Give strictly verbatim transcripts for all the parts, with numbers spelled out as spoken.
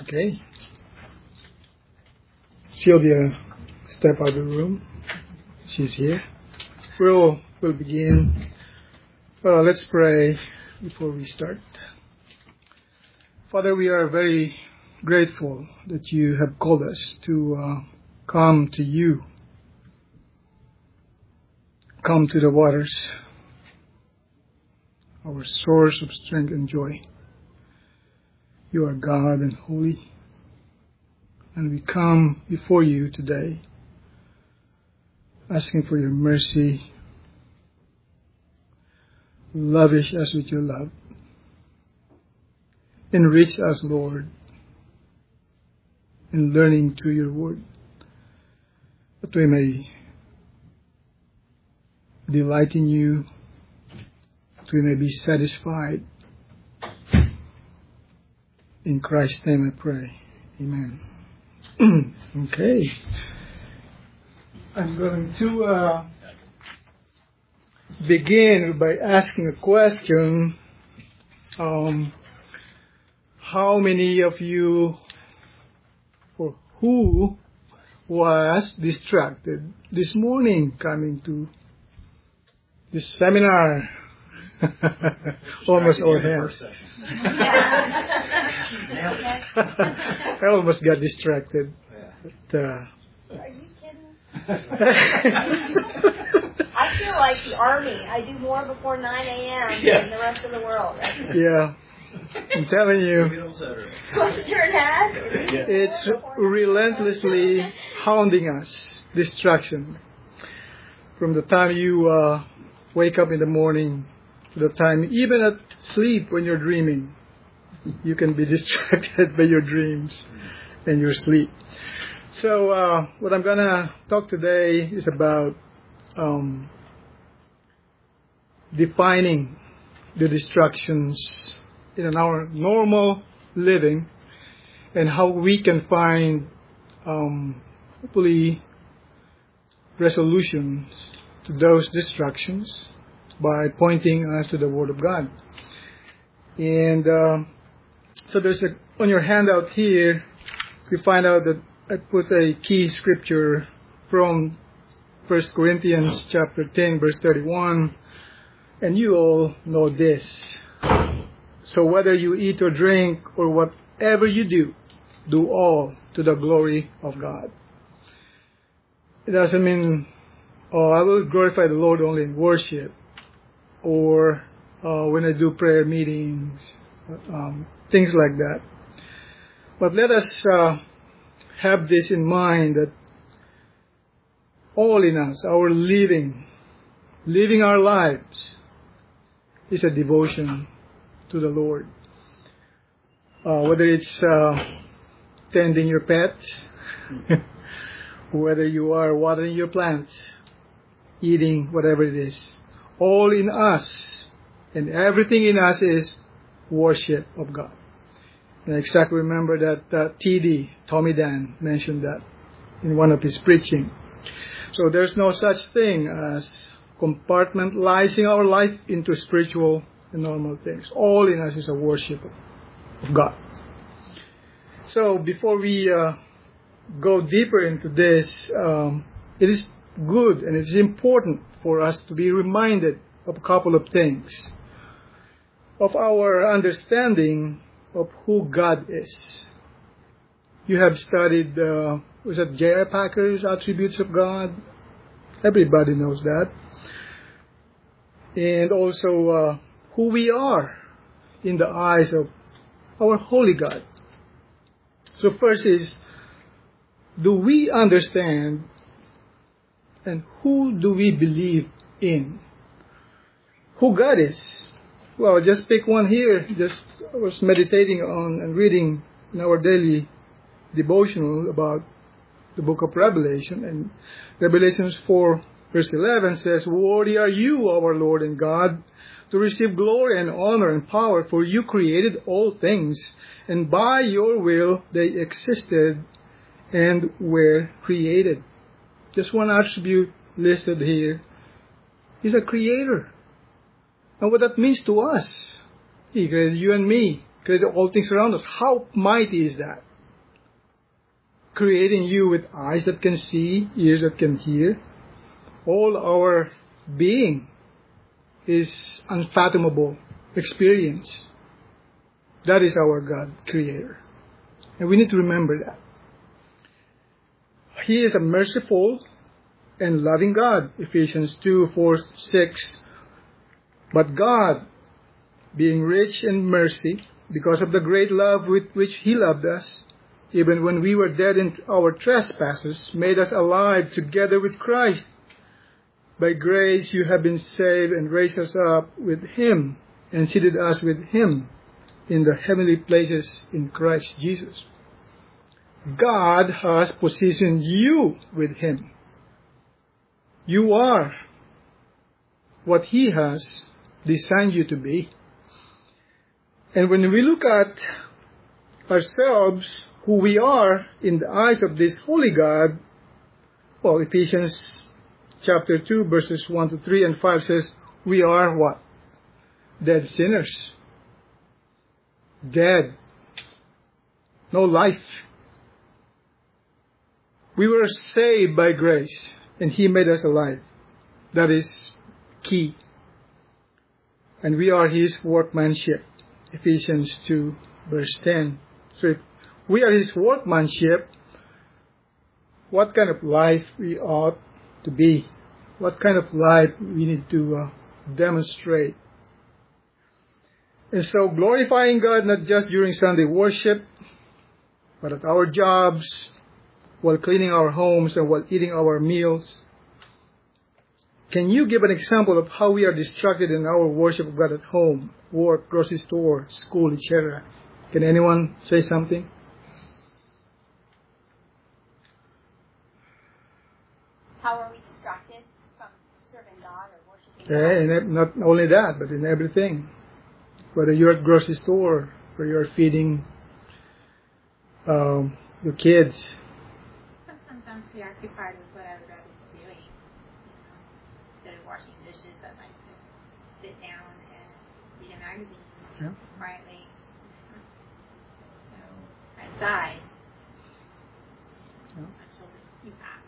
Okay. Sylvia, step out of the room. She's here. We'll, we'll begin. Well, let's pray before we start. Father, we are very grateful that you have called us to uh, come to you. Come to the waters, our source of strength and joy. You are God and holy. And we come before you today, asking for your mercy. Lavish us with your love. Enrich us, Lord, in learning through your word, that we may delight in you, that we may be satisfied. In Christ's name I pray. Amen. Okay. I'm going to uh, begin by asking a question. Um, how many of you, or who, was distracted this morning coming to this seminar? Almost all hands. I almost got distracted. But, uh, Are you kidding? I feel like the army. I do more before nine a.m. Yeah. than the rest of the world. yeah, I'm telling you, it's relentlessly hounding us. Distraction. From the time you uh, wake up in the morning to the time, even at sleep when you're dreaming, you can be distracted by your dreams and your sleep. So uh, what I'm going to talk today is about um, defining the distractions in our normal living and how we can find, um, hopefully, resolutions to those distractions by pointing us to the Word of God. And uh, so there's a, on your handout here, you find out that I put a key scripture from First Corinthians chapter ten, verse thirty-one, and you all know this. So whether you eat or drink or whatever you do, do all to the glory of God. It doesn't mean, oh, I will glorify the Lord only in worship, or uh, when I do prayer meetings, um, things like that. But let us uh, have this in mind, that all in us, our living, living our lives, is a devotion to the Lord. Uh, whether it's uh, tending your pets, whether you are watering your plants, eating, whatever it is, all in us and everything in us is worship of God. And I exactly remember that uh, T D, Tommy Dan, mentioned that in one of his preaching. So there's no such thing as compartmentalizing our life into spiritual and normal things. All in us is a worship of God. So before we uh, go deeper into this, um, it is good and it is important for us to be reminded of a couple of things. Of our understanding of who God is. You have studied, uh, was it J I Packer's Attributes of God? Everybody knows that. And also uh, who we are in the eyes of our holy God. So first is, do we understand and who do we believe in? Who God is? Well, just pick one here. Just I was meditating on and reading in our daily devotional about the book of Revelation. And Revelations four, verse eleven says, "Worthy are you, our Lord and God, to receive glory and honor and power, for you created all things, and by your will they existed and were created." Just one attribute listed here. He's a creator. And what that means to us, He created you and me, created all things around us. How mighty is that? creating you with eyes that can see, ears that can hear. All our being is unfathomable experience. That is our God, Creator. And we need to remember that. He is a merciful and loving God. Ephesians two, four, six. But God, being rich in mercy, because of the great love with which He loved us, even when we were dead in our trespasses, made us alive together with Christ. By grace you have been saved, and raised us up with Him, and seated us with Him in the heavenly places in Christ Jesus. God has positioned you with Him. You are what He has designed you to be. And when we look at ourselves, who we are in the eyes of this holy God, well, Ephesians chapter two, verses one to three and five says, we are what? Dead sinners. Dead. No life. We were saved by grace, and He made us alive. That is key. And we are His workmanship. Ephesians two, verse ten. So if we are His workmanship, what kind of life we ought to be? What kind of life we need to uh, demonstrate? And so glorifying God not just during Sunday worship, but at our jobs, while cleaning our homes and while eating our meals. Can you give an example of how we are distracted in our worship of God at home, work, grocery store, school, et cetera? Can anyone say something? How are we distracted from serving God or worshiping Yeah, God? and not only that, but in everything. Whether you're at grocery store, or you're feeding um, your kids. Sometimes I'm preoccupied with what I would rather be doing. You know, instead of washing dishes, I'd like to sit down and read a magazine Yeah. quietly. So I sigh. Yeah. My children keep back.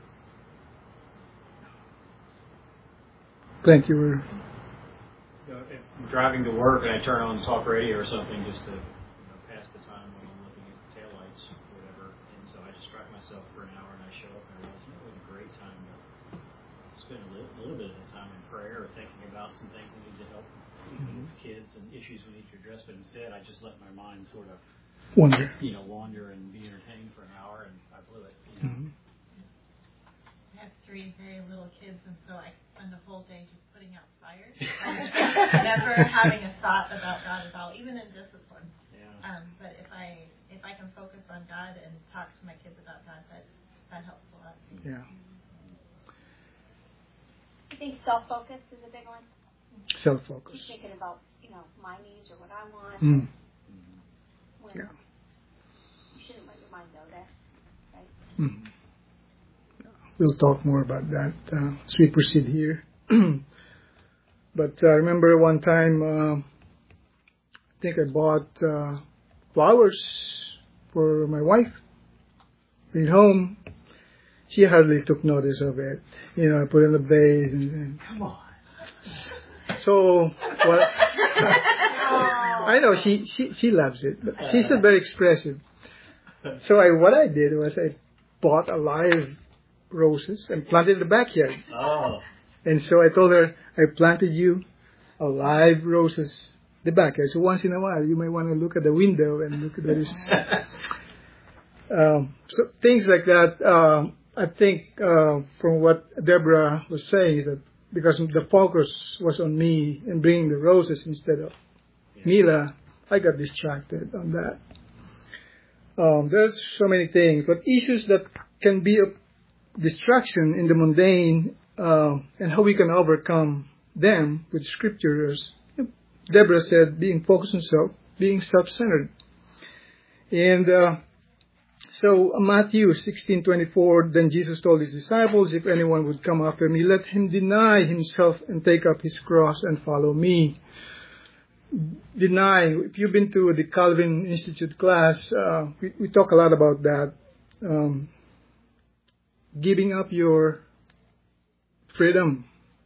Clint, you were... You know, if I'm driving to work and I turn on talk radio or something just to, you know, pass the time when I'm looking at the taillights or whatever, and so I distract myself for an hour and I show up and I realize, you know, what a great time to spend a little, little bit of the time in prayer or thinking about some things that need to help Mm-hmm. with kids and issues we need to address, but instead I just let my mind sort of, Wonder. you know, wander and be entertained for an hour, and I blew it. You know? Mm-hmm. I have three very little kids, and so I spend the whole day just putting out fires. I'm never having a thought about God at all, even in discipline. Yeah. Um, but if I if I can focus on God and talk to my kids about God, that that helps a lot. Yeah. I think self-focus is a big one. Self-focus. Keep thinking about, you know, my needs or what I want. Mm. When Yeah. you shouldn't let your mind go there, right? Mm. We'll talk more about that uh, as we proceed here. But I uh, remember one time, uh, I think I bought uh, flowers for my wife. Bring it home. She hardly took notice of it. You know, I put it in the vase. And, and Come on. So, well, I know she, she, she loves it, but she's not very expressive. So I, what I did was I bought a live roses and planted in the backyard. Oh. And so I told her, I planted you a live roses in the backyard. So once in a while, you may want to look at the window and look at this. um, so things like that. Um, I think uh, from what Deborah was saying is that because the focus was on me and bringing the roses instead of Mila, I got distracted on that. Um, there's so many things, but issues that can be a distraction in the mundane uh, and how we can overcome them with scriptures. Deborah said, being focused on self, being self-centered. And uh, so Matthew sixteen twenty-four, then Jesus told his disciples, if anyone would come after me, let him deny himself and take up his cross and follow me. Deny, if you've been to the Calvin Institute class, uh, we, we talk a lot about that. Um, giving up your freedom.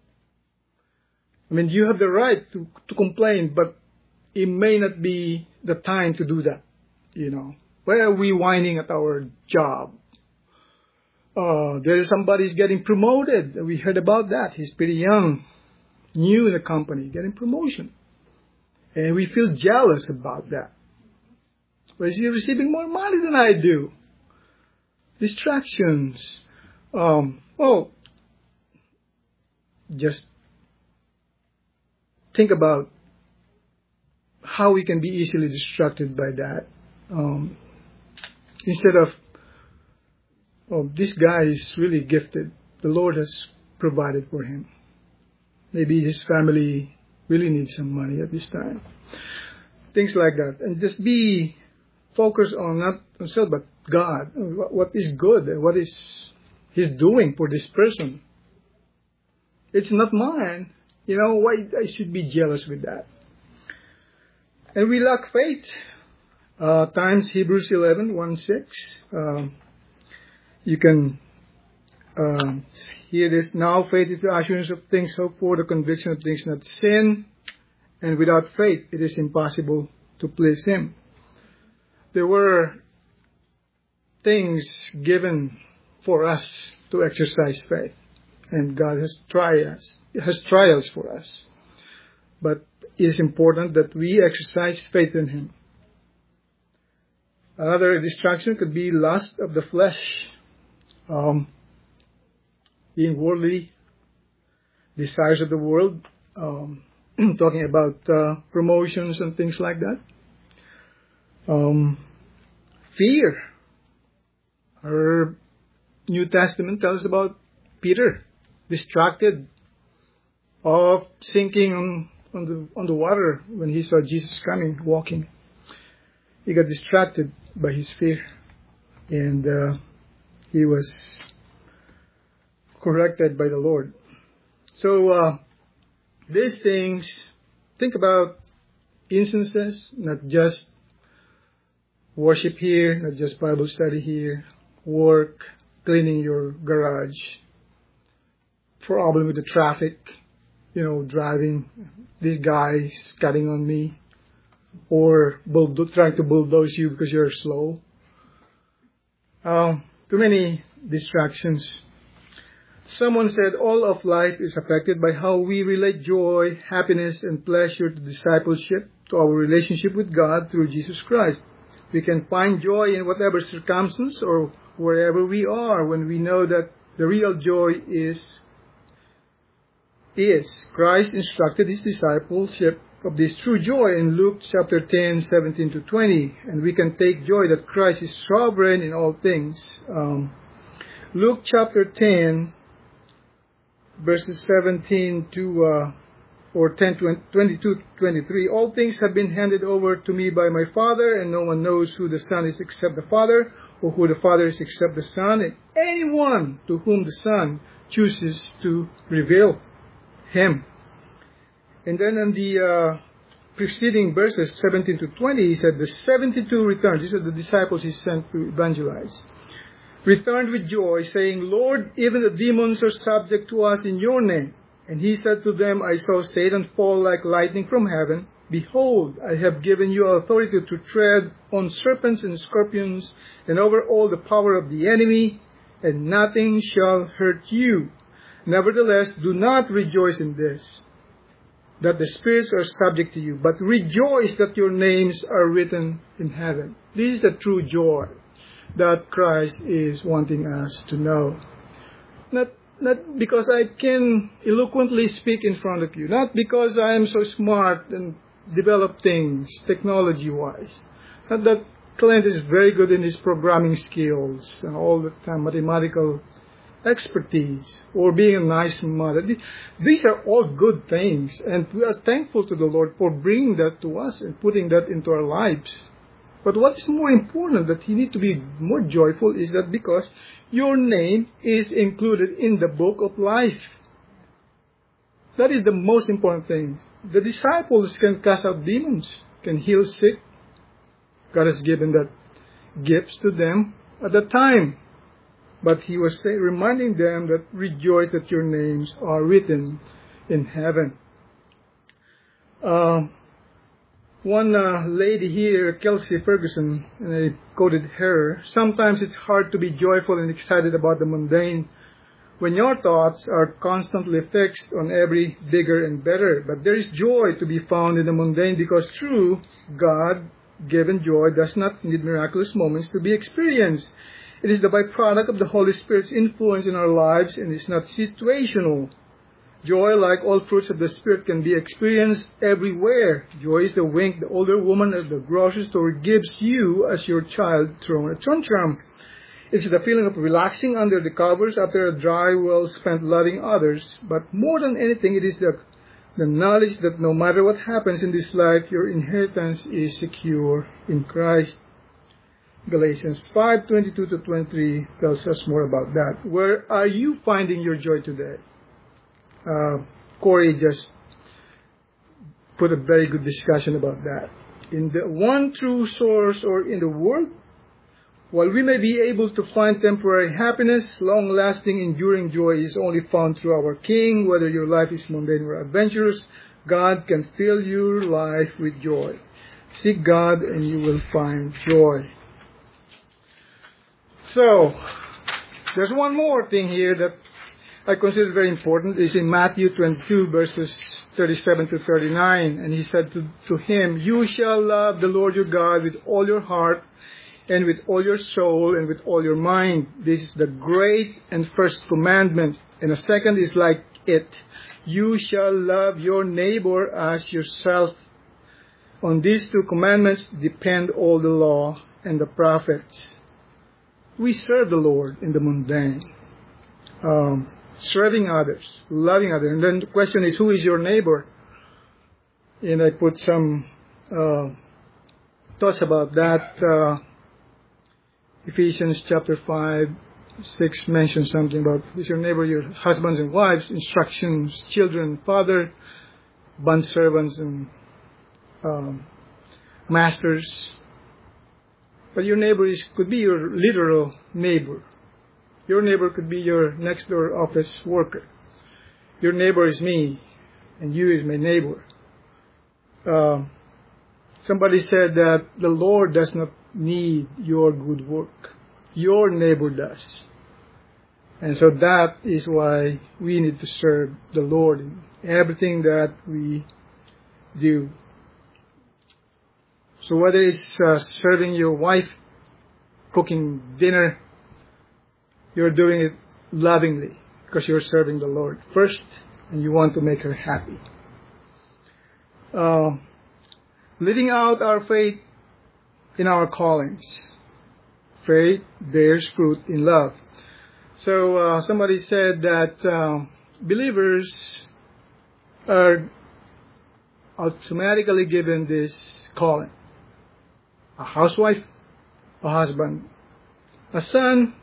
I mean, you have the right to, to complain, but it may not be the time to do that, you know. Why are we whining at our job? Uh, there is somebody's getting promoted. We heard about that. He's pretty young, new in the company, getting promotion. And we feel jealous about that. But is he receiving more money than I do? Distractions. Um, well, just think about how we can be easily distracted by that. Um, instead of, oh, this guy is really gifted. The Lord has provided for him. Maybe his family really needs some money at this time. Things like that. And just be focused on not on self, but God. What is good? What is He's doing for this person? It's not mine. You know, why I should be jealous with that? And we lack faith. Uh, times Hebrews eleven, one, six. Um, you can uh, hear this. Now faith is the assurance of things hoped for, the conviction of things not seen. And without faith, it is impossible to please Him. There were things given for us to exercise faith. And God has trials, has trials for us. But it is important that we exercise faith in Him. Another distraction could be lust of the flesh. Um, being worldly, desires of the world. Um, talking about uh, promotions and things like that. Um, fear. Our New Testament tells us about Peter, distracted of sinking on, on the on the water when he saw Jesus coming, walking. He got distracted by his fear, and uh, he was corrected by the Lord. So uh, these things, think about instances, not just worship here, not just Bible study here, work, cleaning your garage, problem with the traffic, you know, driving, this guy is cutting on me, or bulldo- trying to bulldoze you because you're slow. Uh, too many distractions. Someone said all of life is affected by how we relate joy, happiness, and pleasure to discipleship, to our relationship with God through Jesus Christ. We can find joy in whatever circumstance or wherever we are when we know that the real joy is is. Christ instructed His discipleship of this true joy in Luke chapter ten, seventeen to twenty. And we can take joy that Christ is sovereign in all things. Um, Luke chapter ten, verses seventeen to, uh, or ten, twenty-two to twenty-three. All things have been handed over to me by my Father, and no one knows who the Son is except the Father, or who the Father is except the Son, and anyone to whom the Son chooses to reveal Him. And then in the uh, preceding verses, seventeen to twenty, he said, the seventy-two returned. These are the disciples He sent to evangelize. Returned with joy, saying, Lord, even the demons are subject to us in your name. And He said to them, I saw Satan fall like lightning from heaven. Behold, I have given you authority to tread on serpents and scorpions, and over all the power of the enemy, and nothing shall hurt you. Nevertheless, do not rejoice in this, that the spirits are subject to you, but rejoice that your names are written in heaven. This is the true joy that Christ is wanting us to know. Not, not because I can eloquently speak in front of you, not because I am so smart and develop things technology-wise. Not that Clint is very good in his programming skills and all the time mathematical expertise or being a nice mother. These are all good things, and we are thankful to the Lord for bringing that to us and putting that into our lives. But what is more important, that you need to be more joyful, is that because your name is included in the book of life. That is the most important thing. The disciples can cast out demons, can heal sick. God has given that gifts to them at the time. but he was say, reminding them that rejoice that your names are written in heaven. Uh, one uh, lady here, Kelsey Ferguson, and I quoted her, sometimes it's hard to be joyful and excited about the mundane when your thoughts are constantly fixed on every bigger and better. But there is joy to be found in the mundane, because true God-given joy does not need miraculous moments to be experienced. It is the byproduct of the Holy Spirit's influence in our lives, and is not situational. Joy, like all fruits of the Spirit, can be experienced everywhere. Joy is the wink the older woman at the grocery store gives you as your child thrown a tantrum. It's the feeling of relaxing under the covers after a dry, well-spent loving others. But more than anything, it is the, the knowledge that no matter what happens in this life, your inheritance is secure in Christ. Galatians five twenty-two to twenty-three tells us more about that. Where are you finding your joy today? Uh, Corey just put a very good discussion about that. In the one true source, or in the world, while we may be able to find temporary happiness, long-lasting, enduring joy is only found through our King. Whether your life is mundane or adventurous, God can fill your life with joy. Seek God and you will find joy. So, there's one more thing here that I consider very important. Is in Matthew twenty-two, verses thirty-seven to thirty-nine. And he said to, to him, you shall love the Lord your God with all your heart, and with all your soul, and with all your mind. This is the great and first commandment. And the second is like it. You shall love your neighbor as yourself. On these two commandments depend all the law and the prophets. We serve the Lord in the mundane. Um, serving others, loving others. And then the question is, who is your neighbor? And I put some uh, thoughts about that. Uh, Ephesians chapter five, six mentions something about who is your neighbor, your husbands and wives, instructions, children, father, bond servants and um, masters. But your neighbor is, could be your literal neighbor. Your neighbor could be your next door office worker. Your neighbor is me, and you is my neighbor. Uh, somebody said that the Lord does not need your good work. Your neighbor does. And so that is why we need to serve the Lord in everything that we do. So whether it's uh, serving your wife, cooking dinner, you're doing it lovingly because you're serving the Lord first and you want to make her happy. Uh, living out our faith in our callings. Faith bears fruit in love. So uh, somebody said that uh, believers are automatically given this calling. A housewife, a husband, a son,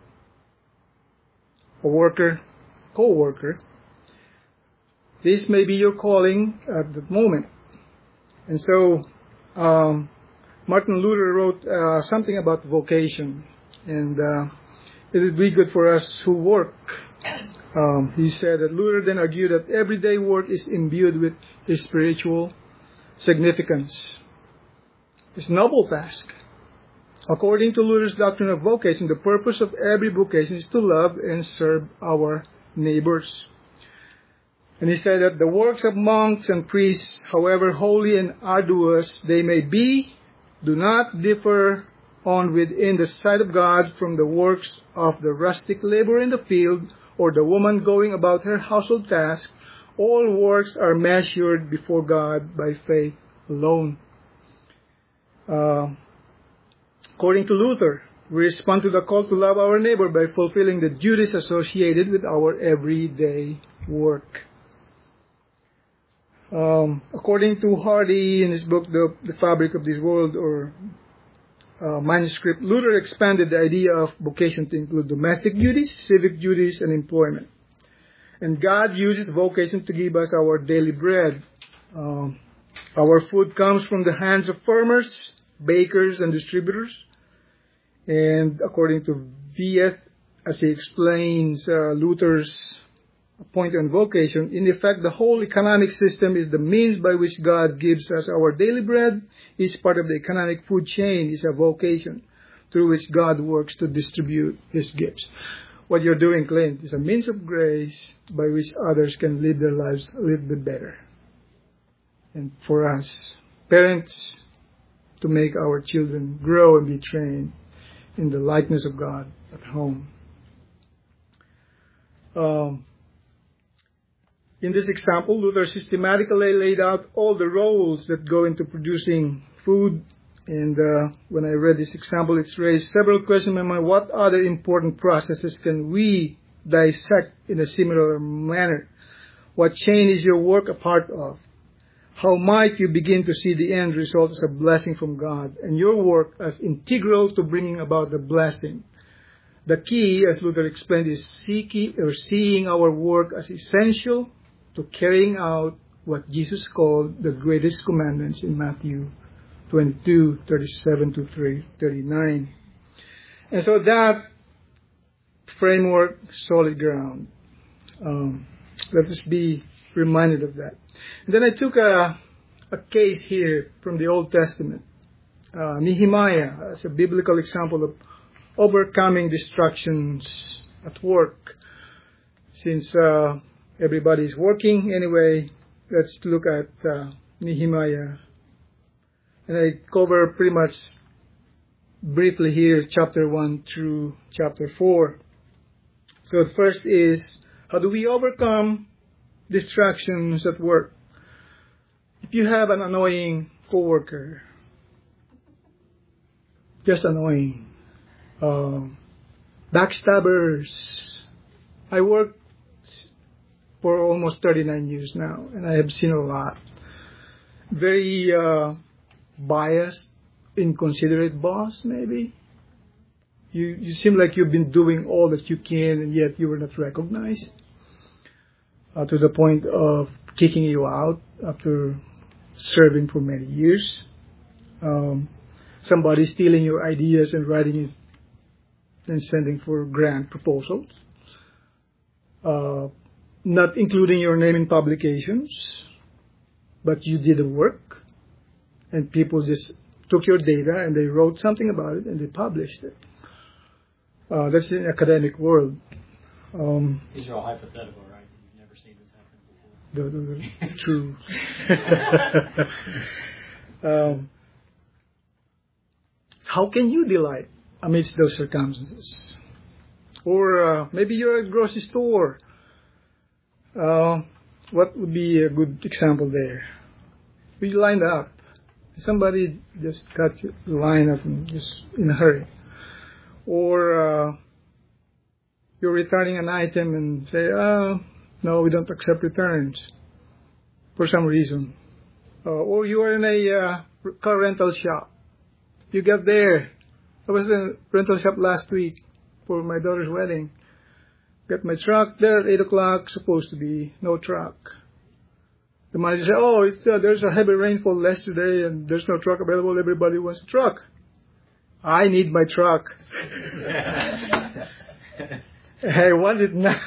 a worker, co-worker. This may be your calling at the moment. And so um, Martin Luther wrote uh, something about vocation. And uh, it would be good for us who work. Um, he said that Luther then argued that everyday work is imbued with a spiritual significance. It's a noble task. According to Luther's doctrine of vocation, the purpose of every vocation is to love and serve our neighbors. And he said that the works of monks and priests, however holy and arduous they may be, do not differ on within the sight of God from the works of the rustic laborer in the field or the woman going about her household task. All works are measured before God by faith alone. Uh, according to Luther, we respond to the call to love our neighbor by fulfilling the duties associated with our everyday work. Um, according to Hardy in his book, The, the Fabric of This World, or uh, manuscript, Luther expanded the idea of vocation to include domestic duties, civic duties, and employment. And God uses vocation to give us our daily bread. Um, our food comes from the hands of farmers, bakers, and distributors. And according to V F as he explains uh, Luther's point on vocation, in effect, the whole economic system is the means by which God gives us our daily bread. Each part of the economic food chain is a vocation through which God works to distribute His gifts. What you're doing, Clint, is a means of grace by which others can live their lives a little bit better. And for us, parents, to make our children grow and be trained in the likeness of God at home. Um, in this example, Luther systematically laid out all the roles that go into producing food. And uh, when I read this example, it's raised several questions in my mind. What other important processes can we dissect in a similar manner? What chain is your work a part of? How might you begin to see the end result as a blessing from God and your work as integral to bringing about the blessing? The key, as Luther explained, is seeking or seeing our work as essential to carrying out what Jesus called the greatest commandments in Matthew twenty-two, thirty-seven to thirty-nine. And so that framework, solid ground. Um, let us be reminded of that. And then I took a, a case here from the Old Testament. Uh, Nehemiah as a biblical example of overcoming distractions at work. Since uh, everybody's working anyway, let's look at uh, Nehemiah. And I cover pretty much briefly here chapter one through chapter four. So the first is, how do we overcome distractions at work? If you have an annoying coworker, just annoying, uh, backstabbers. I work for almost thirty-nine years now, and I have seen a lot. Very uh, biased, inconsiderate boss, maybe. You you seem like you've been doing all that you can, and yet you were not recognized. Uh, to the point of kicking you out after serving for many years. Um, somebody stealing your ideas and writing it and sending for grant proposals. Uh, not including your name in publications, but you did the work, and people just took your data and they wrote something about it and they published it. Uh, that's in the academic world. Um, These are all hypothetical, right? You've never seen this happen before. The, the, the, true. um, how can you delight amidst those circumstances? Or uh, maybe you're at a grocery store. Uh, what would be a good example there? We lined up. Somebody just cut the line up and just in a hurry. Or uh, you're returning an item and say, oh, no, we don't accept returns for some reason. Uh, or you are in a uh, car rental shop. You get there. I was in a rental shop last week for my daughter's wedding. Got my truck there at eight o'clock, supposed to be no truck. The manager said, oh, it's, uh, there's a heavy rainfall yesterday and there's no truck available. Everybody wants a truck. I need my truck. I want it now.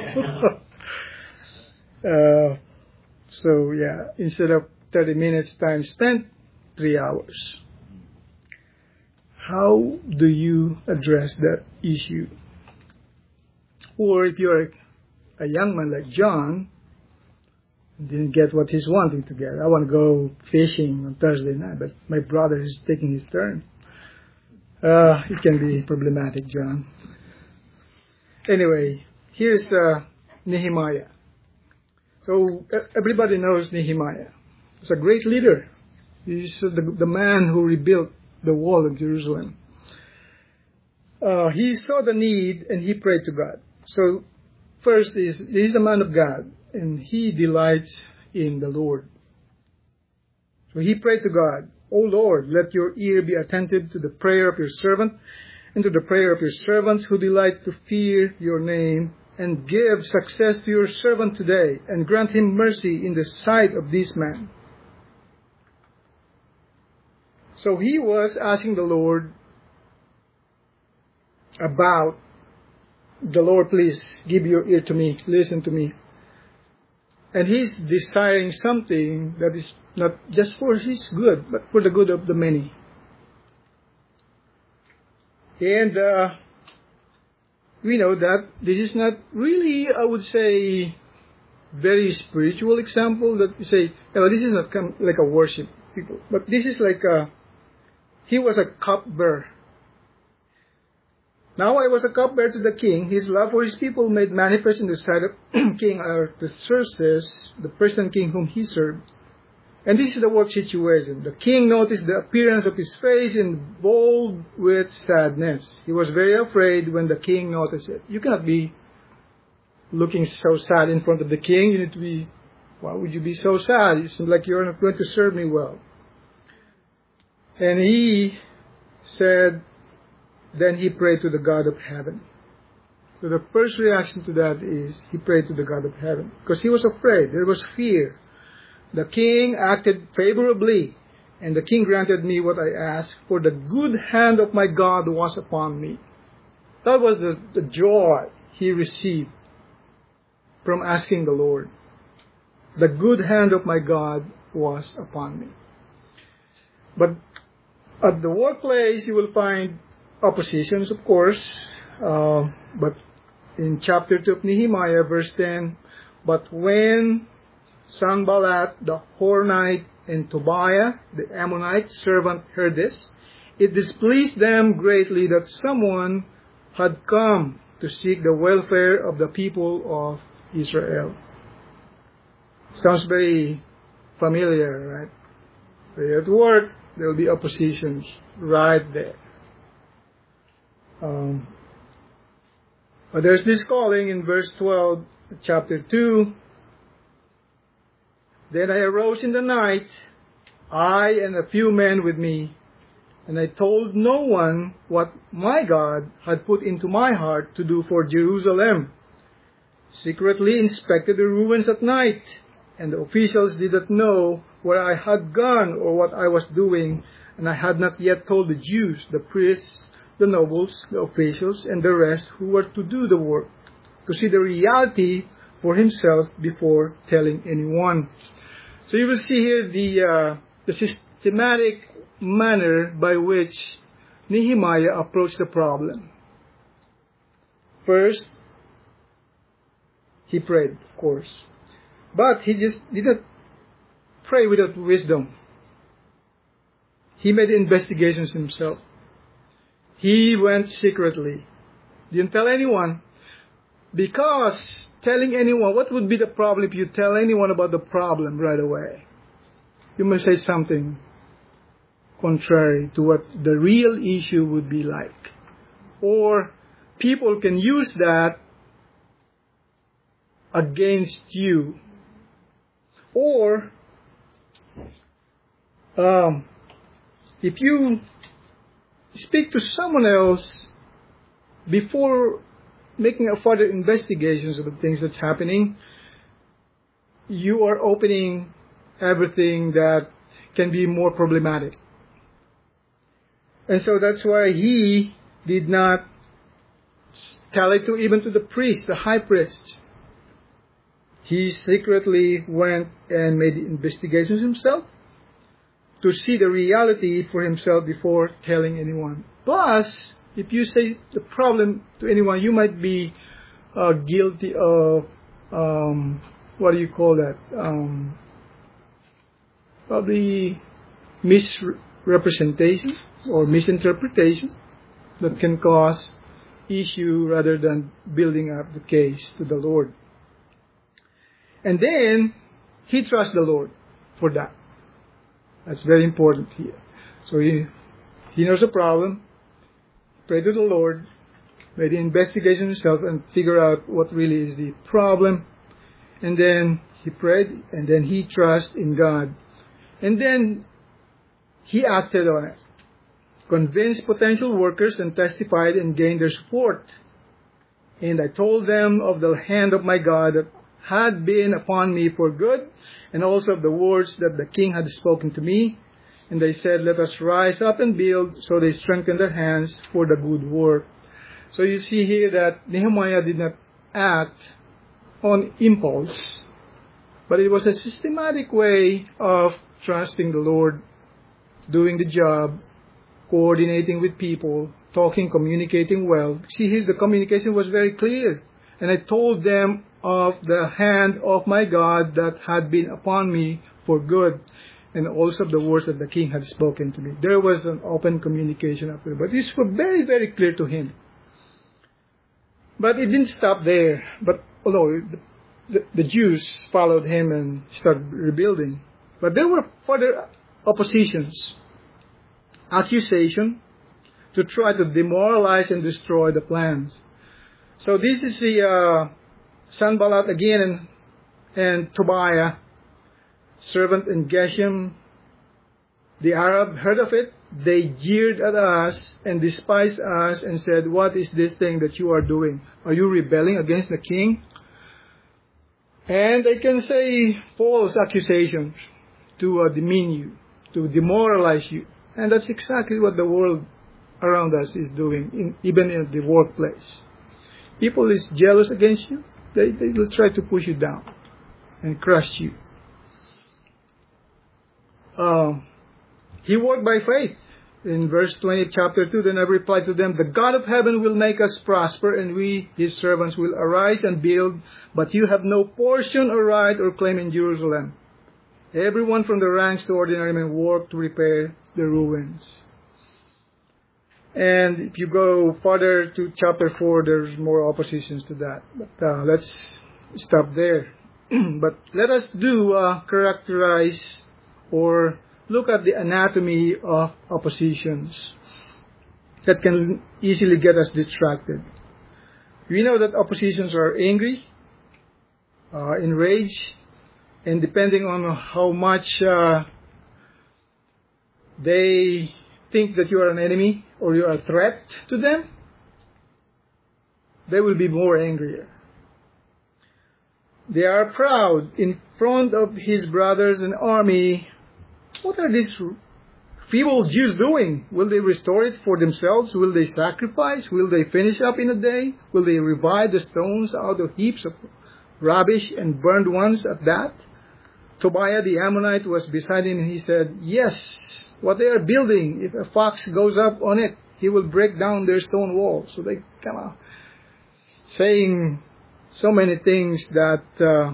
uh, so, yeah, instead of thirty minutes time spent, three hours. How do you address that issue? Or if you're a young man like John, didn't get what he's wanting to get. I want to go fishing on Thursday night, but my brother is taking his turn. Uh, it can be problematic, John. Anyway, here's uh, Nehemiah. So everybody knows Nehemiah. He's a great leader. He's the, the man who rebuilt the wall of Jerusalem. Uh, he saw the need and he prayed to God. So first is, he's a man of God and he delights in the Lord. So he prayed to God, O Lord, let your ear be attentive to the prayer of your servant and to the prayer of your servants who delight to fear your name, and give success to your servant today and grant him mercy in the sight of this man. So he was asking the Lord about the Lord, please give your ear to me, listen to me. And he's desiring something that is not just for his good, but for the good of the many. And uh, we know that this is not really, I would say, very spiritual example that you say, oh, this is not like a worship people, but this is like a, he was a cupbearer. Now I was a cupbearer to the king. His love for his people made manifest in the sight of King Artaxerxes, the present king whom he served. And this is the work situation. The king noticed the appearance of his face and bowled with sadness. He was very afraid when the king noticed it. You cannot be looking so sad in front of the king. You need to be, why would you be so sad? It seems like you're not going to serve me well. And he said, then he prayed to the God of heaven. So the first reaction to that is he prayed to the God of heaven. Because he was afraid. There was fear. The king acted favorably. And the king granted me what I asked. For the good hand of my God was upon me. That was the, the joy he received from asking the Lord. The good hand of my God was upon me. But at the workplace you will find oppositions, of course, uh, but in chapter two of Nehemiah, verse ten, but when Sanballat the Horonite and Tobiah the Ammonite servant heard this, it displeased them greatly that someone had come to seek the welfare of the people of Israel. Sounds very familiar, right? So you're at work, there will be oppositions right there. Um, but there's this calling in verse twelve, chapter two. Then I arose in the night, I and a few men with me, and I told no one what my God had put into my heart to do for Jerusalem. Secretly inspected the ruins at night, and the officials did not know where I had gone or what I was doing, and I had not yet told the Jews, the priests, the nobles, the officials, and the rest who were to do the work, to see the reality for himself before telling anyone. So you will see here the, uh, the systematic manner by which Nehemiah approached the problem. First, he prayed, of course. But he just didn't pray without wisdom. He made investigations himself. He went secretly. Didn't tell anyone. Because telling anyone, what would be the problem if you tell anyone about the problem right away? You must say something contrary to what the real issue would be like. Or people can use that against you. Or um, if you speak to someone else before making a further investigations of the things that's happening, you are opening everything that can be more problematic. And so that's why he did not tell it to even to the priest, the high priest. He secretly went and made investigations himself to see the reality for himself before telling anyone. Plus, if you say the problem to anyone, you might be uh, guilty of, um, what do you call that? Um, probably misrepresentation or misinterpretation that can cause issue rather than building up the case to the Lord. And then, he trusts the Lord for that. That's very important here. So he, he knows the problem, pray to the Lord, made the investigation himself and figure out what really is the problem. And then he prayed, and then he trusts in God. And then he acted on it. Convinced potential workers and testified and gained their support. And I told them of the hand of my God that had been upon me for good, and also of the words that the king had spoken to me. And they said, let us rise up and build. So they strengthened their hands for the good work. So you see here that Nehemiah did not act on impulse, but it was a systematic way of trusting the Lord, doing the job, coordinating with people, talking, communicating well. See, here the communication was very clear. And I told them of the hand of my God that had been upon me for good, and also the words that the king had spoken to me. There was an open communication after, but this was very, very clear to him. But it didn't stop there. But although the, the, the Jews followed him and started rebuilding, but there were further oppositions, accusation, to try to demoralize and destroy the plans. So this is the uh, Sanballat again and, and Tobiah, servant in Geshem. The Arab heard of it. They jeered at us and despised us and said, "What is this thing that you are doing? Are you rebelling against the king?" And they can say false accusations to uh, demean you, to demoralize you. And that's exactly what the world around us is doing, in, even in the workplace. People is jealous against you. They, they will try to push you down and crush you. Uh, he worked by faith. In verse twenty, chapter two, then I replied to them, "The God of heaven will make us prosper, and we, his servants, will arise and build, but you have no portion or right or claim in Jerusalem. Everyone from the ranks to ordinary men work to repair the ruins." And if you go further to chapter four, there's more oppositions to that. But uh, let's stop there. But let us do uh, characterize or look at the anatomy of oppositions that can easily get us distracted. We know that oppositions are angry, uh, enraged, and depending on how much uh, they think that you are an enemy or you are a threat to them, they will be more angrier. They are proud in front of his brothers and army. What are these feeble Jews doing? Will they restore it for themselves? Will they sacrifice? Will they finish up in a day? Will they revive the stones out of heaps of rubbish and burned ones at that? Tobiah the Ammonite was beside him, and he said, "Yes, what they are building, if a fox goes up on it, he will break down their stone wall." So they kind of saying so many things that uh,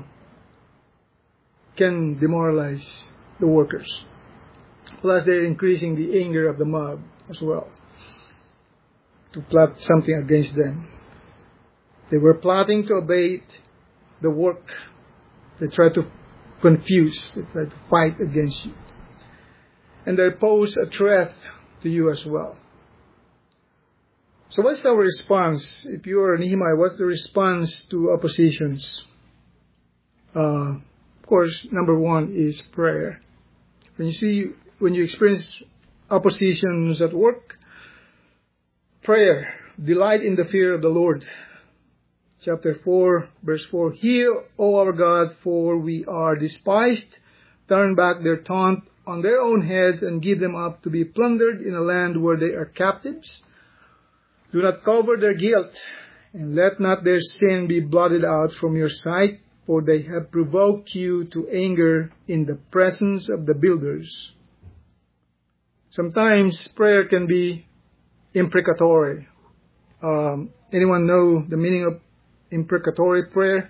can demoralize the workers. Plus, they're increasing the anger of the mob as well to plot something against them. They were plotting to abate the work. They tried to confuse. They tried to fight against you. And they pose a threat to you as well. So what's our response? If you are Nehemiah, what's the response to oppositions? Uh, of course, number one is prayer. When you see, when you experience oppositions at work, prayer, delight in the fear of the Lord. Chapter four, verse four, "Hear, O our God, for we are despised. Turn back their taunt on their own heads and give them up to be plundered in a land where they are captives. Do not cover their guilt, and let not their sin be blotted out from your sight, for they have provoked you to anger in the presence of the builders." Sometimes prayer can be imprecatory. Um, anyone know the meaning of imprecatory prayer?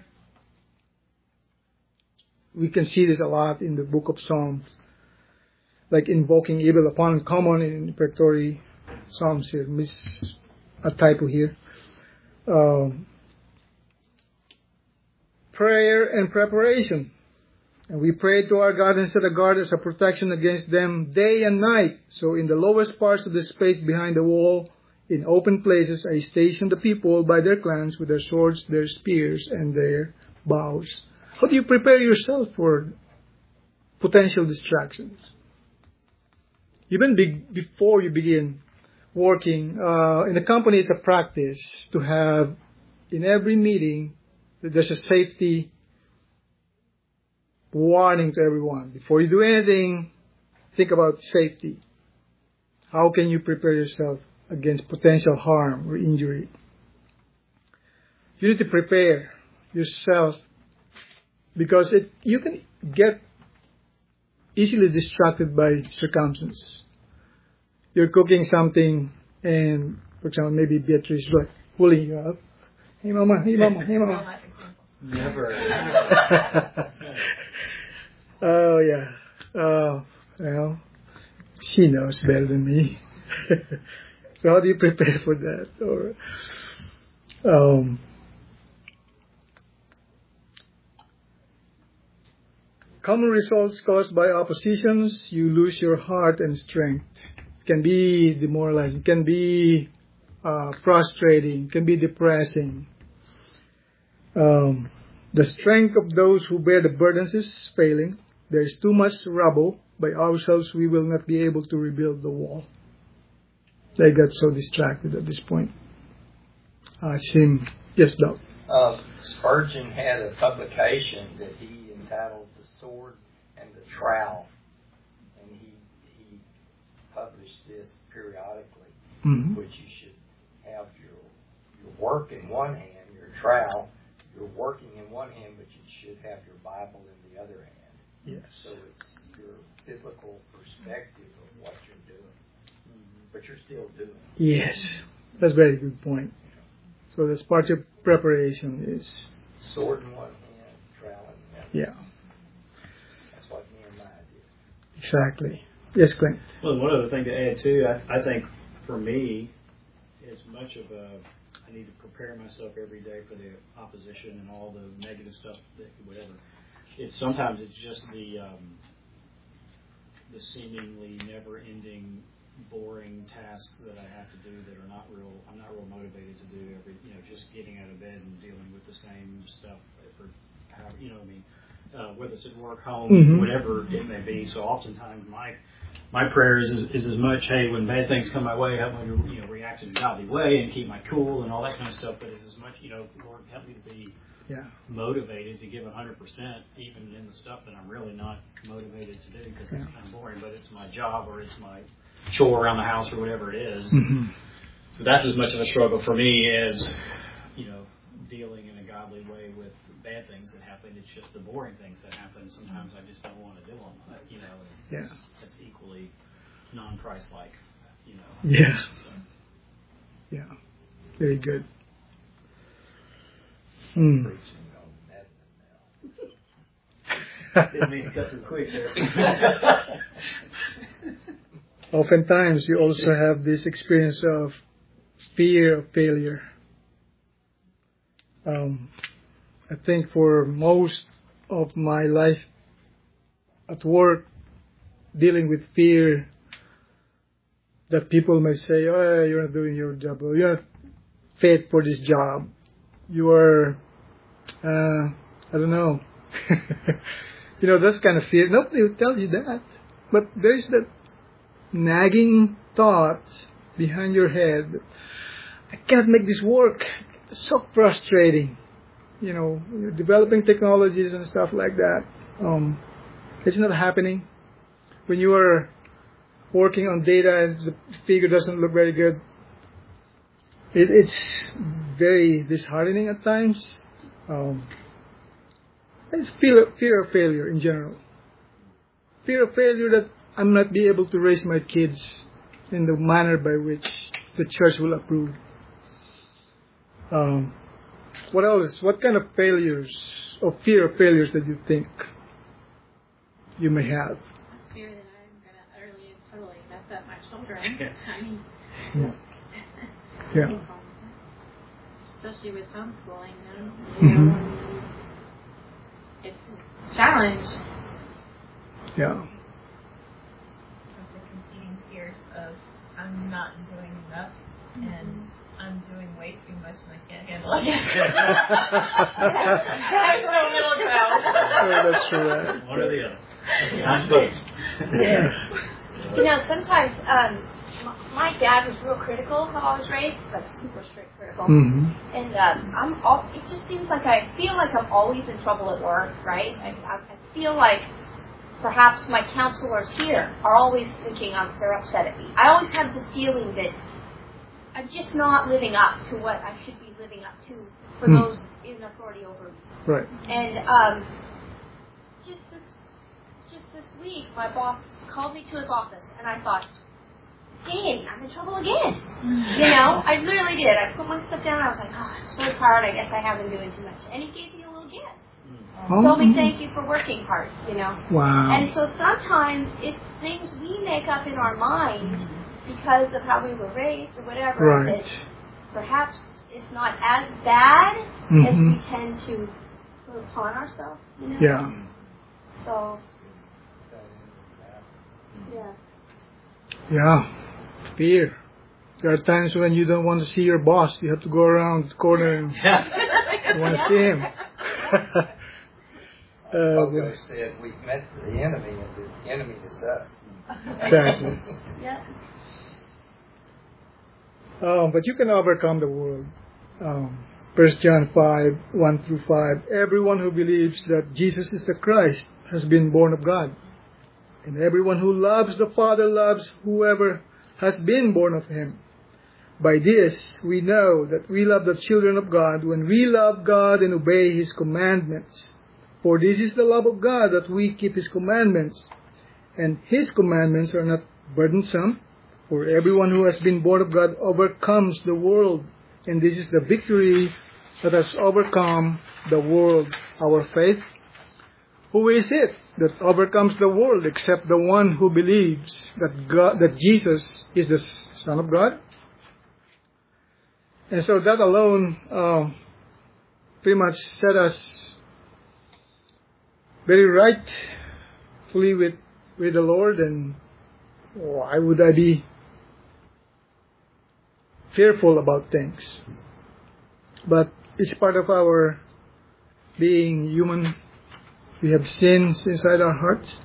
We can see this a lot in the book of Psalms, like invoking evil upon common in imprecatory Psalms here. Miss a typo here. Um, prayer and preparation. And we pray to our God and set a guard as a protection against them day and night. So in the lowest parts of the space behind the wall, in open places, I stationed the people by their clans with their swords, their spears, and their bows. How do you prepare yourself for potential distractions? Even be- before you begin working, uh, in the company, it's a practice to have, in every meeting, there's a safety warning to everyone. Before you do anything, think about safety. How can you prepare yourself against potential harm or injury? You need to prepare yourself because it you can get easily distracted by circumstances. You're cooking something, and for example, maybe Beatrice is like pulling you up. Hey, mama. Hey, mama. Hey, mama. Never. Oh yeah. Oh well, she knows better than me. So how do you prepare for that? Or um, common results caused by oppositions: you lose your heart and strength. It can be demoralizing. It can be uh, frustrating. It can be depressing. Um, the strength of those who bear the burdens is failing. There is too much rubble. By ourselves, we will not be able to rebuild the wall. They got so distracted at this point. I seem, yes, Doc. Uh, Spurgeon had a publication that he entitled The Sword and the Trowel. And he he published this periodically, Mm-hmm. which you should have your your work in one hand, your trowel. You're working in one hand, but you should have your Bible in the other hand. Yes. So it's your biblical perspective of what you're doing. But you're still doing it. Yes. That's a very good point. So that's part of preparation is... Sword in one hand, trowel in the other. Yeah. That's what Nehemiah did. Exactly. Yes, Clint. Well, one other thing to add too, I, I think for me, as much of a, I need to prepare myself every day for the opposition and all the negative stuff, that, whatever. It's sometimes it's just the um, the seemingly never-ending, boring tasks that I have to do that are not real. I'm not real motivated to do every. You know, just getting out of bed and dealing with the same stuff for how you know. what I mean, uh, whether it's at work, home, Mm-hmm. whatever it may be. So oftentimes my my prayer is, is as much, hey, when bad things come my way, help me to you know react in a godly way and keep my cool and all that kind of stuff. But it's as much, you know, Lord, help me to be Yeah. motivated to give one hundred percent, even in the stuff that I'm really not motivated to do because Yeah. it's kind of boring. But it's my job or it's my chore around the house or whatever it is. Mm-hmm. So that's as much of a struggle for me as you know dealing in a godly way with bad things that happen. It's just the boring things that happen. Sometimes I just don't want to do them. But, you know, Yeah. it's, it's equally non-Christ-like. You know. Yeah. So. Yeah. Very good. Hmm. Preaching on that now. Didn't mean to cut too quick there. Oftentimes, you also have this experience of fear of failure. Um, I think for most of my life at work, dealing with fear that people may say, oh, you're not doing your job, or you're not fit for this job. You are, uh, I don't know. You know, that's kind of fear. Nobody will tell you that. But there's that nagging thoughts behind your head. I can't make this work. It's so frustrating. You know, you're developing technologies and stuff like that. Um, it's not happening. When you are working on data and the figure doesn't look very good, it, it's very disheartening at times. Um, it's fear, fear of failure in general. Fear of failure that I'm not be able to raise my kids in the manner by which the church will approve. Um, what else? What kind of failures or fear of failures that you think you may have? Fear that I'm going to utterly and totally mess up my children. I mean, Yeah. Yeah. especially with homeschooling them. You know, Mhm. I mean, it's a challenge. Yeah. Of the competing fears of I'm not doing enough and I'm doing way too much and I can't handle it. That's the middle ground. Oh, that's right. One or the other. I'm both. Yeah. You know, sometimes um, m- my dad was real critical how I was raised, like super strict critical. Mm-hmm. And um, I'm all, it just seems like I feel like I'm always in trouble at work, right? I, I, I feel like perhaps my counselors here are always thinking I'm, they're upset at me. I always have the feeling that I'm just not living up to what I should be living up to for Hmm. those in authority over me. Right. And um, just this, just this week, my boss called me to his office, and I thought, dang, I'm in trouble again. You know, I literally did. I put my stuff down, and I was like, oh, I'm so tired. I guess I have been doing too much. And he gave me a little gift. Oh. Told me thank you for working hard. You know. Wow. And so sometimes it's things we make up in our mind because of how we were raised or whatever. Right. That perhaps it's not as bad Mhm. as we tend to put upon ourselves. You know? Yeah. So, yeah. Yeah. Fear. There are times when you don't want to see your boss. You have to go around the corner and you want to see him. uh, Pogo said we've met the enemy, and the enemy is us. Exactly. Yeah. Um, but you can overcome the world. Um, First John five, one through five. Everyone who believes that Jesus is the Christ has been born of God. And everyone who loves the Father loves whoever has been born of him. By this we know that we love the children of God when we love God and obey his commandments. For this is the love of God, that we keep his commandments. And his commandments are not burdensome. For everyone who has been born of God overcomes the world. And this is the victory that has overcome the world, our faith. Who is it that overcomes the world except the one who believes that God, that Jesus is the Son of God? And so that alone uh, pretty much set us very rightfully with, with the Lord. And why would I be fearful about things? But it's part of our being human. We have sins inside our hearts.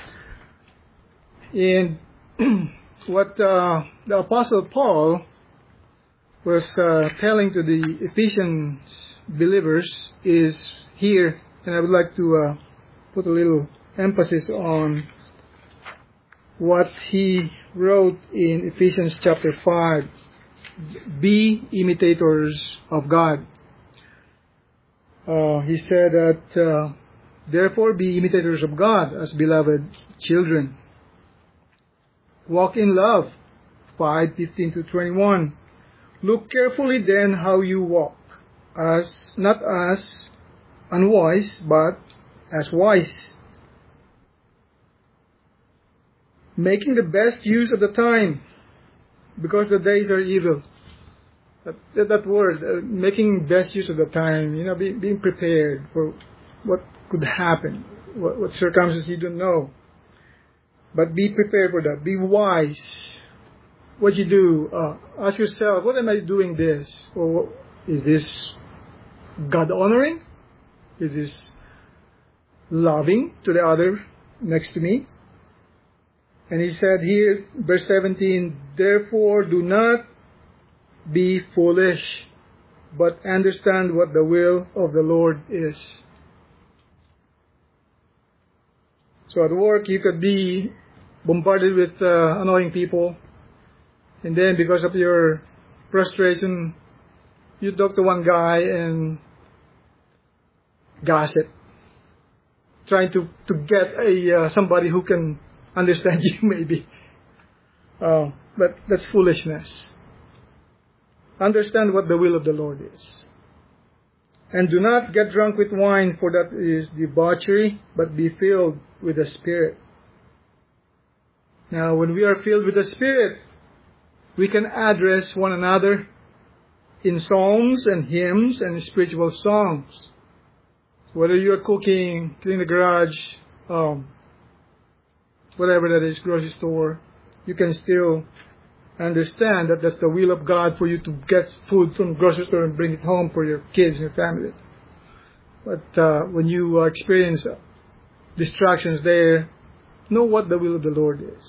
And what uh, the Apostle Paul was uh, telling to the Ephesians believers is here, and I would like to uh, put a little emphasis on what he wrote in Ephesians chapter five. Be imitators of God. Uh, he said that, uh, therefore be imitators of God as beloved children. Walk in love. five fifteen to twenty-one. Look carefully then how you walk, as not as unwise, but as wise, making the best use of the time, because the days are evil. That, that word, uh, making best use of the time, you know, be, being prepared for what could happen, what, what circumstances you don't know. But be prepared for that. Be wise. What you do, uh, ask yourself, what am I doing this? Or is this God honoring? Is this loving to the other next to me? And he said here, verse seventeen, therefore do not be foolish, but understand what the will of the Lord is. So at work, you could be bombarded with uh, annoying people. And then because of your frustration, you talk to one guy and gossip, trying to, to get a uh, somebody who can understand you maybe. Uh, but that's foolishness. Understand what the will of the Lord is. And do not get drunk with wine, for that is debauchery, but be filled with the Spirit. Now, when we are filled with the Spirit, we can address one another in psalms and hymns and spiritual songs. Whether you're cooking, cleaning the garage, um, whatever that is, grocery store, you can still understand that that's the will of God for you to get food from the grocery store and bring it home for your kids and your family. But uh, when you uh, experience distractions there, know what the will of the Lord is.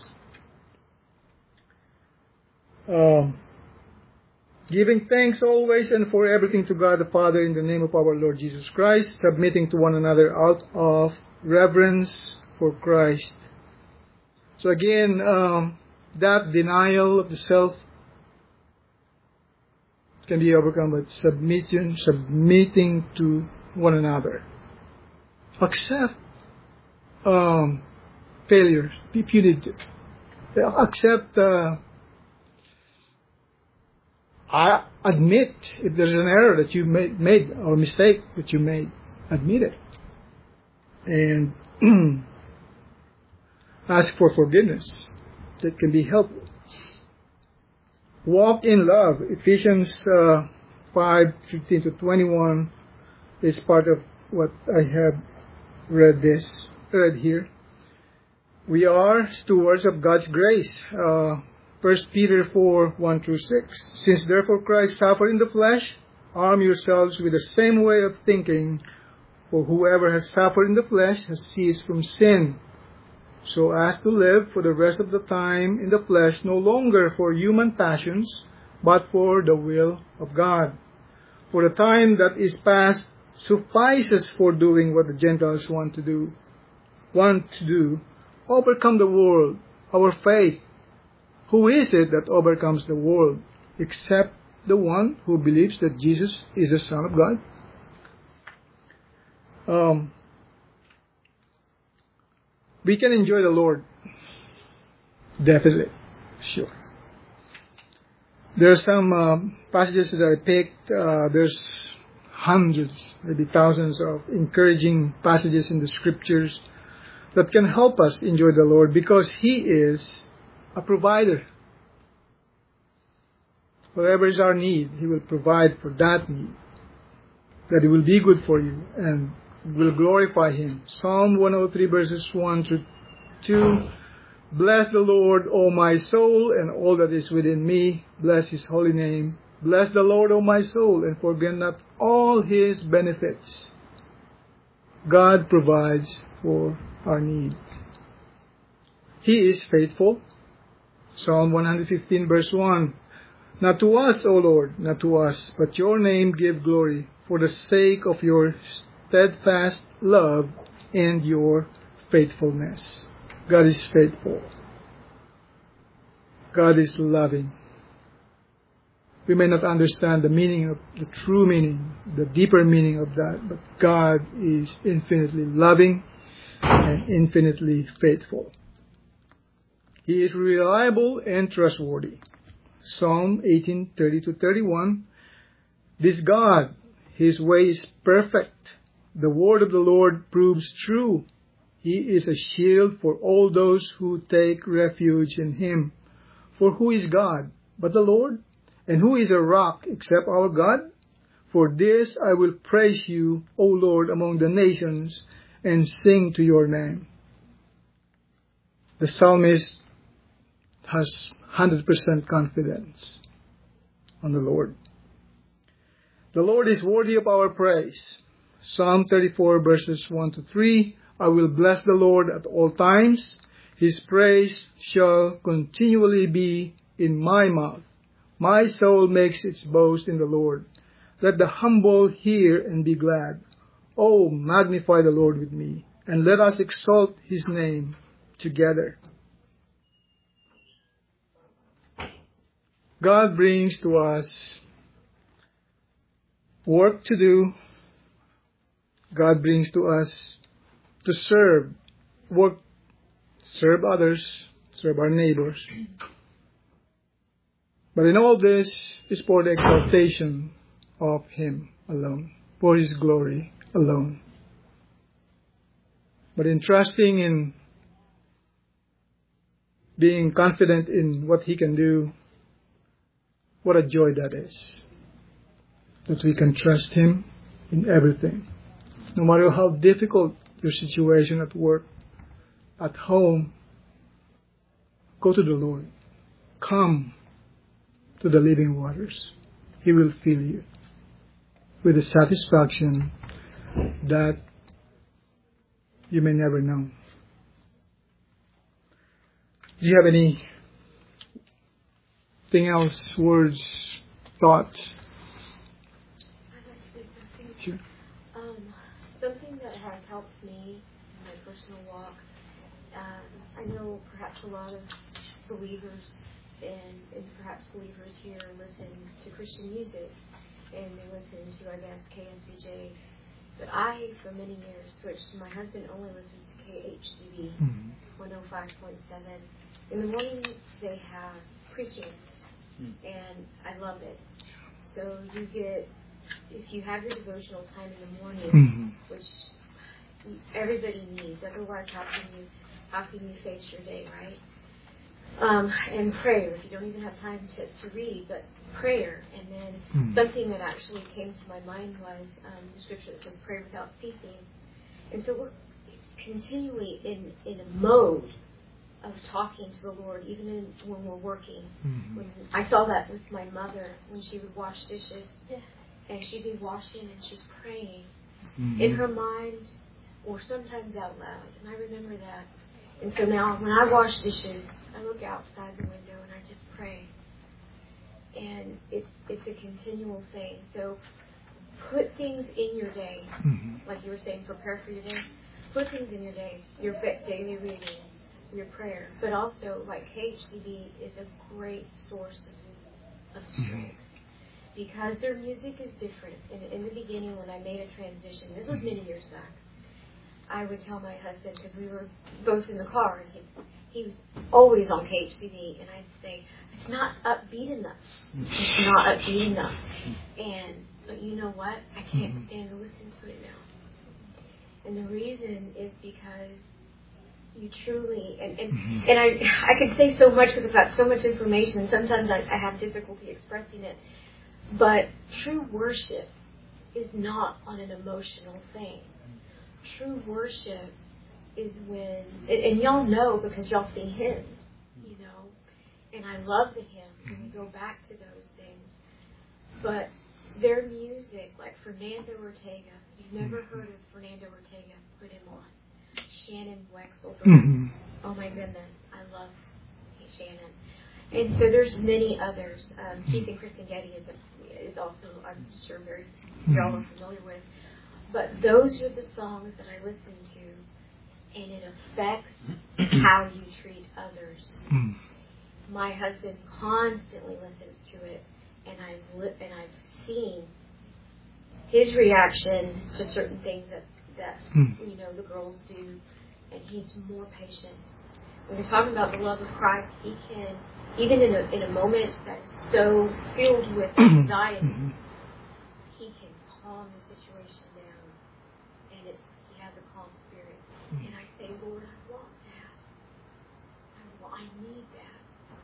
Um, giving thanks always and for everything to God the Father in the name of our Lord Jesus Christ, submitting to one another out of reverence for Christ. So again, um, that denial of the self can be overcome by submission, submitting to one another. Accept um, failures, be punitive. Accept, uh, I admit if there's an error that you made, made or a mistake that you made, admit it. And ask for forgiveness. That can be helpful. Walk in love. Ephesians uh, five fifteen to twenty-one is part of what I have read this read here. We are stewards of God's grace. Uh, First Peter four one through six. Since therefore Christ suffered in the flesh, arm yourselves with the same way of thinking. For whoever has suffered in the flesh has ceased from sin, so as to live for the rest of the time in the flesh, no longer for human passions, but for the will of God. For the time that is past suffices for doing what the Gentiles want to do. Want to do. Overcome the world, our faith. Who is it that overcomes the world, except the one who believes that Jesus is the Son of God? Um, we can enjoy the Lord. Definitely. Sure. There are some uh, passages that I picked. Uh, there's hundreds, maybe thousands of encouraging passages in the scriptures that can help us enjoy the Lord because He is a provider. Whatever is our need, He will provide for that need. That it will be good for you and will glorify Him. Psalm one oh three verses one to two. Bless the Lord, O my soul, and all that is within me. Bless His holy name. Bless the Lord, O my soul, and forget not all His benefits. God provides for our needs. He is faithful. Psalm one fifteen verse one. Not to us, O Lord, not to us, but your name give glory, for the sake of your steadfast love and your faithfulness. God is faithful. God is loving. We may not understand the meaning of the true meaning, the deeper meaning of that, but God is infinitely loving and infinitely faithful. He is reliable and trustworthy. Psalm eighteen thirty to thirty-one. This God, His way is perfect. The word of the Lord proves true. He is a shield for all those who take refuge in Him. For who is God but the Lord? And who is a rock except our God? For this I will praise you, O Lord, among the nations, and sing to your name. The psalmist has one hundred percent confidence on the Lord. The Lord is worthy of our praise. Psalm thirty-four verses one to three. I will bless the Lord at all times. His praise shall continually be in my mouth. My soul makes its boast in the Lord. Let the humble hear and be glad. Oh, magnify the Lord with me, and let us exalt His name together. God brings to us work to do. God brings to us to serve, work, serve others, serve our neighbors. But in all this is for the exaltation of Him alone, for His glory alone. But in trusting in being confident in what He can do, what a joy that is. That we can trust Him in everything. No matter how difficult your situation at work, at home, go to the Lord. Come to the living waters. He will fill you with a satisfaction that you may never know. Do you have anything else, words, thoughts? I'd like to say something. Sure. Um, something that has helped me in my personal walk. Um, I know perhaps a lot of believers and, and perhaps believers here listen to Christian music, and they listen to, I guess, K S B J. But I, for many years, switched to my husband only listens to K H C B, mm-hmm. one oh five point seven. In the morning, they have preaching, mm. and I love it. So you get, if you have your devotional time in the morning, mm-hmm. which everybody needs, otherwise how can you, how can you face your day, right? Um, and prayer, if you don't even have time to, to read, but prayer. And then mm. something that actually came to my mind was um, the scripture that says pray without ceasing. And so we're continually in, in a mode of talking to the Lord, even in, when we're working. Mm-hmm. When I saw that with my mother when she would wash dishes, yeah. and she'd be washing and she's praying mm-hmm. in her mind or sometimes out loud. And I remember that. And so now when I wash dishes, I look outside the window and I just pray. And it's it's a continual thing. So put things in your day, mm-hmm. like you were saying, prepare for your day. Put things in your day, your daily reading, your prayer. But also, like K H C B is a great source of, of strength. Mm-hmm. Because their music is different. In, in the beginning, when I made a transition, this was many years back, I would tell my husband, because we were both in the car, and he, he was always on K H C B, and I'd say, it's not upbeat enough. It's not upbeat enough. And, but you know what? I can't mm-hmm. stand to listen to it now. And the reason is because you truly, and, and, mm-hmm. and I I could say so much because I've got so much information, and sometimes I, I have difficulty expressing it. But true worship is not on an emotional thing. True worship is when, and, and y'all know because y'all sing hymns, you know, and I love the hymns, and we go back to those things. But their music, like Fernando Ortega, if you've never heard of Fernando Ortega, put him on. Shannon Wexel, mm-hmm. oh my goodness, I love Shannon. And so there's many others. Um, Keith and Kristen Getty is, a, is also, I'm sure, very y'all are familiar with. But those are the songs that I listen to, and it affects how you treat others. My husband constantly listens to it, and I've li- and I've seen his reaction to certain things that that you know the girls do, and he's more patient. When you're talking about the love of Christ, he can, even in a in a moment that's so filled with anxiety, he can calm the situation down, and it, he has a calm spirit. And I say, Lord, I want that. I, want, I need that.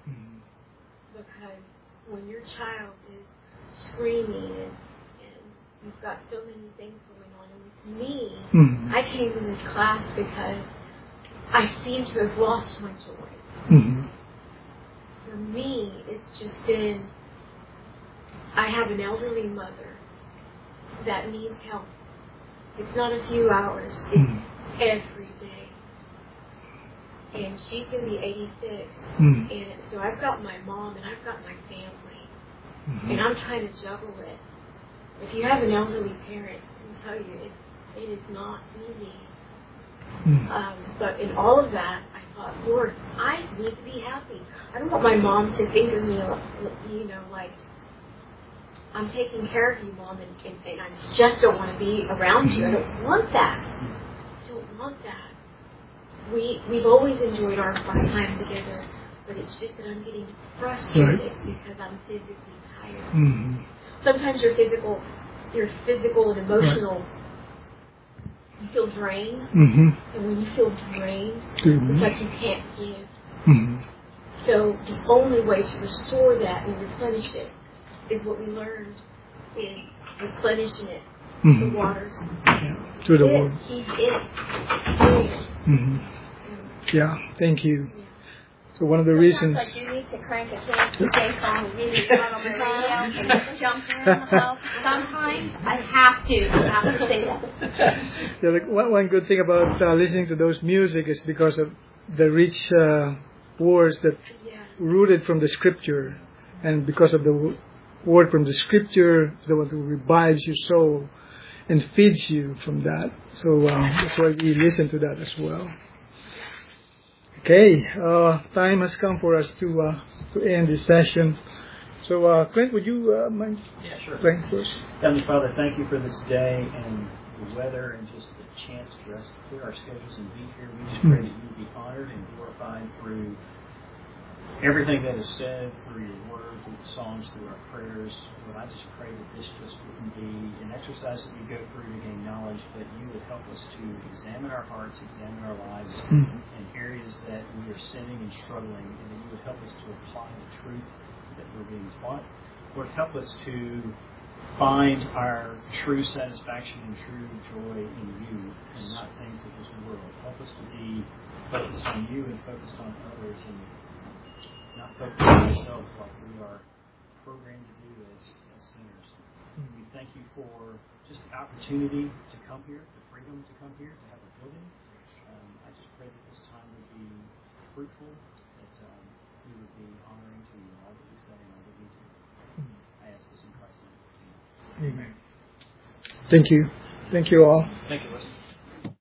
Because when your child is screaming and, and you've got so many things going on, and with me, mm-hmm. I came to this class because I seem to have lost my joy. Mm-hmm. For me, it's just been, I have an elderly mother that needs help. It's not a few hours, it's mm-hmm. every day. And she's going to be eighty-six. Mm-hmm. And so I've got my mom and I've got my family. Mm-hmm. And I'm trying to juggle it. If you have an elderly parent, I can tell you, it's, it is not easy. Mm-hmm. Um, but in all of that, I thought, Lord, I need to be happy. I don't want my mom to think of me, you know, like, I'm taking care of you, Mom, and, and, and I just don't want to be around you. I don't want that. I don't want that. We, we've always enjoyed our fun time together, but it's just that I'm getting frustrated right. because I'm physically tired. Mm-hmm. Sometimes you're physical, you're physical and emotional. Right. You feel drained, mm-hmm. and when you feel drained, mm-hmm. it's like you can't give. Mm-hmm. So the only way to restore that and replenish it is what we learned in replenishing it. Mm-hmm. The waters. Yeah. Through the word. He's it. Mm-hmm. Yeah, thank you. Yeah. So one of the Sometimes reasons I do need to crank a K H song really loud on my radio and just jump around the house. Sometimes I have to. I have to say that. Yeah, like one, one good thing about uh, listening to those music is because of the rich uh, words that yeah. rooted from the scripture, and because of the w- word from the scripture, the one who revives your soul and feeds you from that. So um, that's why we listen to that as well. Okay, uh, time has come for us to uh, to end this session. So, uh, Clint, would you uh, mind Yeah, sure. praying first? Heavenly Father, thank you for this day and the weather and just the chance for us to clear our schedules and be here. We just pray that you would be honored and glorified through everything that is said, through your word, through the songs, through our prayers. Lord, I just pray that this just wouldn't be an exercise that we go through to gain knowledge, but you would help us to examine our hearts, examine our lives Mm. in areas that we are sinning and struggling, and that you would help us to apply the truth that we're being taught. Lord, help us to find our true satisfaction and true joy in you and not things of this world. Help us to be focused on you and focused on others and not focused on ourselves like we are programmed to do as, as sinners. We thank you for just the opportunity to come here, the freedom to come here, to have a building. Um, I just pray that this time would be fruitful, that um, we would be honoring to you in all that we say and all that we do. I ask this in Christ's name. Amen. Thank you. Thank you all. Thank you, Leslie.